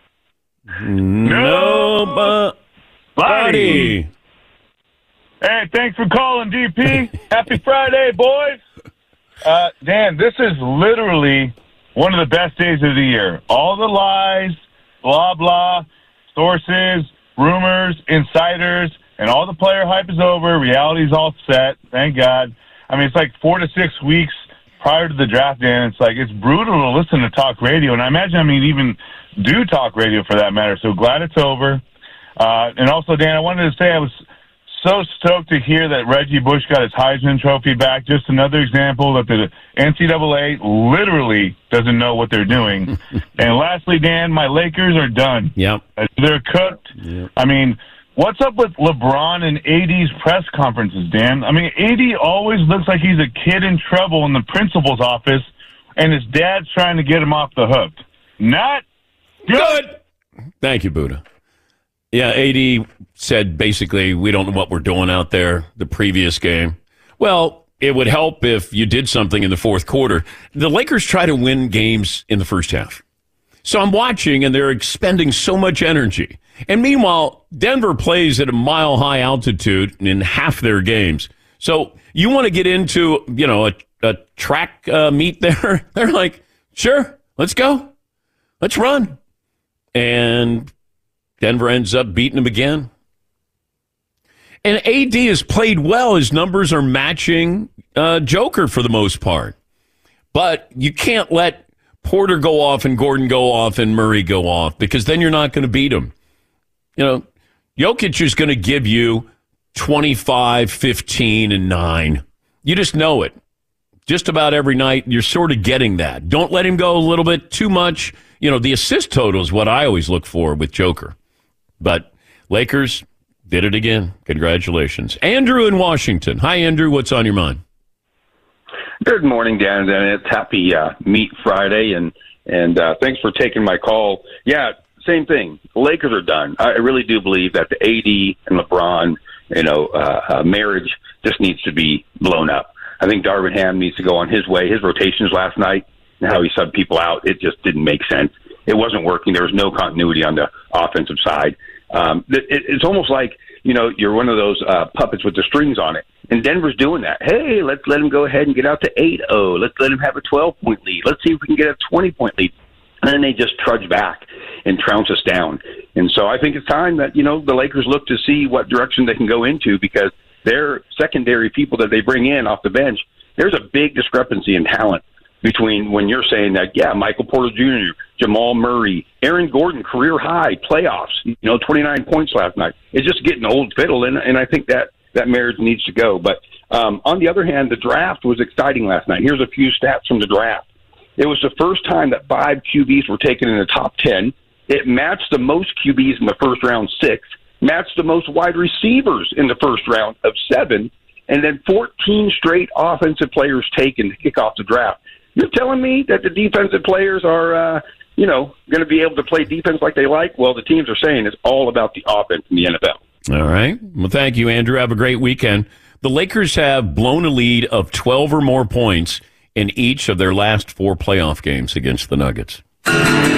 Speaker 5: Nobody.
Speaker 22: Hey, thanks for calling, DP. Happy Friday, boys. Dan, this is literally one of the best days of the year. All the lies, blah, blah, sources, rumors, insiders, and all the player hype is over. Reality's all set. Thank God. I mean, it's like 4 to 6 weeks prior to the draft, Dan. It's like, it's brutal to listen to talk radio. And I imagine, even do talk radio for that matter. So glad it's over. And also, Dan, I wanted to say I was so stoked to hear that Reggie Bush got his Heisman Trophy back. Just another example that the NCAA literally doesn't know what they're doing. And lastly, Dan, my Lakers are done.
Speaker 5: Yep.
Speaker 22: They're cooked.
Speaker 5: Yep.
Speaker 22: I mean, what's up with LeBron and AD's press conferences, Dan? I mean, AD always looks like he's a kid in trouble in the principal's office, and his dad's trying to get him off the hook. Not good.
Speaker 5: Thank you, Buddha. Yeah, AD said basically, we don't know what we're doing out there the previous game. Well, it would help if you did something in the fourth quarter. The Lakers try to win games in the first half. So I'm watching, and they're expending so much energy. And meanwhile, Denver plays at a mile-high altitude in half their games. So you want to get into, a track meet there? They're like, sure, let's go. Let's run. And Denver ends up beating them again. And AD has played well. His numbers are matching Joker for the most part. But you can't let Porter go off and Gordon go off and Murray go off, because then you're not going to beat him. Jokic is going to give you 25, 15, and 9. You just know it. Just about every night, you're sort of getting that. Don't let him go a little bit too much. The assist total is what I always look for with Joker. But Lakers did it again. Congratulations. Andrew in Washington. Hi, Andrew. What's on your mind?
Speaker 1: Good morning, Dan. And it's happy Meat Friday, and thanks for taking my call. Yeah, same thing. The Lakers are done. I really do believe that the AD and LeBron, marriage just needs to be blown up. I think Darvin Ham needs to go on his way. His rotations last night and how he subbed people out, it just didn't make sense. It wasn't working. There was no continuity on the offensive side. It's almost like, you're one of those puppets with the strings on it. And Denver's doing that. Hey, let's let him go ahead and get out to 8-0. Let's let him have a 12-point lead. Let's see if we can get a 20-point lead. And then they just trudge back and trounce us down. And so I think it's time that, the Lakers look to see what direction they can go into, because their secondary people that they bring in off the bench, there's a big discrepancy in talent between when you're saying that, Michael Porter Jr., Jamal Murray, Aaron Gordon, career high, playoffs, 29 points last night. It's just getting old fiddle, and I think that marriage needs to go. But on the other hand, the draft was exciting last night. Here's a few stats from the draft. It was the first time that 5 QBs were taken in the top 10. It matched the most QBs in the first round, 6, matched the most wide receivers in the first round of 7, and then 14 straight offensive players taken to kick off the draft. You're telling me that the defensive players are, going to be able to play defense like they like? Well, the teams are saying it's all about the offense in the NFL.
Speaker 5: All right. Well, thank you, Andrew. Have a great weekend. The Lakers have blown a lead of 12 or more points in each of their last 4 playoff games against the Nuggets.
Speaker 2: Woo!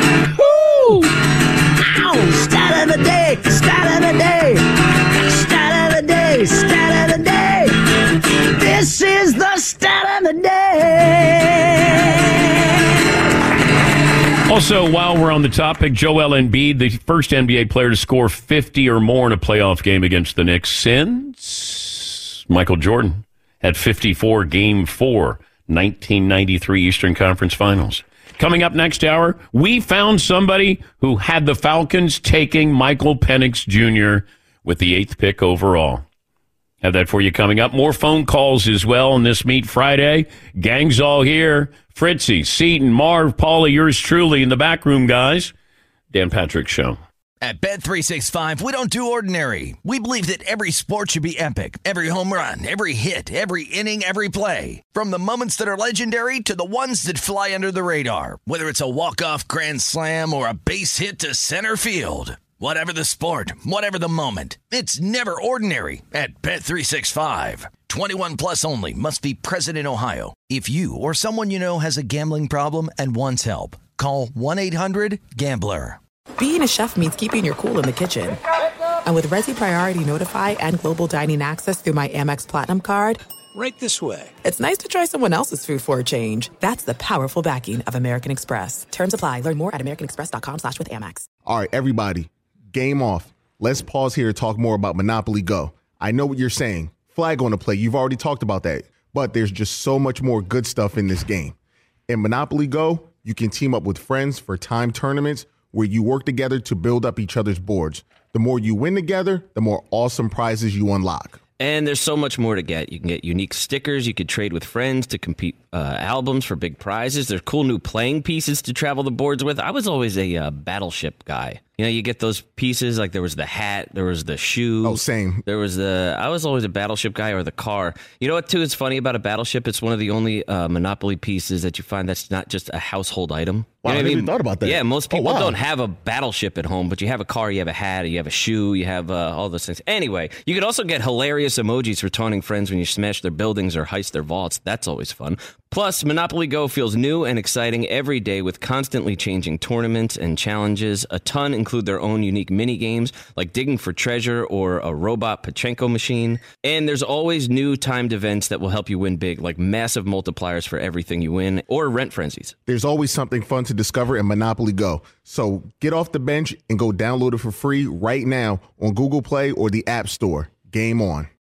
Speaker 2: Ow! Stat of the day! Stat of the day! Stat of the day! Stat of the day! This is the stat of the day!
Speaker 5: Also, while we're on the topic, Joel Embiid, the first NBA player to score 50 or more in a playoff game against the Knicks since Michael Jordan had 54 Game 4, 1993 Eastern Conference Finals. Coming up next hour, we found somebody who had the Falcons taking Michael Penix Jr. with the 8th pick overall. Have that for you coming up. More phone calls as well on this Meet Friday. Gang's all here. Fritzy, Seton, Marv, Paula, yours truly in the back room, guys. Dan Patrick Show.
Speaker 23: At Bet365, we don't do ordinary. We believe that every sport should be epic. Every home run, every hit, every inning, every play. From the moments that are legendary to the ones that fly under the radar. Whether it's a walk-off grand slam or a base hit to center field. Whatever the sport, whatever the moment, it's never ordinary at Bet365. 21 plus only. Must be present in Ohio. If you or someone you know has a gambling problem and wants help, call 1-800-GAMBLER.
Speaker 15: Being a chef means keeping your cool in the kitchen. And with Resi Priority Notify and Global Dining Access through my Amex Platinum card,
Speaker 4: right this way.
Speaker 15: It's nice to try someone else's food for a change. That's the powerful backing of American Express. Terms apply. Learn more at americanexpress.com/withAmex.
Speaker 13: All right, everybody, game off. Let's pause here and talk more about Monopoly Go. I know what you're saying. Flag on the play. You've already talked about that. But there's just so much more good stuff in this game. In Monopoly Go, you can team up with friends for timed tournaments where you work together to build up each other's boards. The more you win together, the more awesome prizes you unlock.
Speaker 6: And there's so much more to get. You can get unique stickers. You could trade with friends to compete albums for big prizes. There's cool new playing pieces to travel the boards with. I was always a Battleship guy. You know, you get those pieces, like there was the hat, there was the shoe.
Speaker 13: Oh, same.
Speaker 6: There was I was always a Battleship guy, or the car. You know what, too, is funny about a Battleship? It's one of the only Monopoly pieces that you find that's not just a household item.
Speaker 13: Wow,
Speaker 6: You know
Speaker 13: I
Speaker 6: what
Speaker 13: never even thought about that.
Speaker 6: Yeah, most people
Speaker 13: wow.
Speaker 6: don't have a Battleship at home, but you have a car, you have a hat, you have a shoe, you have all those things. Anyway, you can also get hilarious emojis for taunting friends when you smash their buildings or heist their vaults. That's always fun. Plus, Monopoly Go feels new and exciting every day with constantly changing tournaments and challenges. A ton include their own unique mini games, like digging for treasure or a robot Pachinko machine. And there's always new timed events that will help you win big, like massive multipliers for everything you win, or rent frenzies.
Speaker 13: There's always something fun to discover in Monopoly Go. So get off the bench and go download it for free right now on Google Play or the App Store. Game on.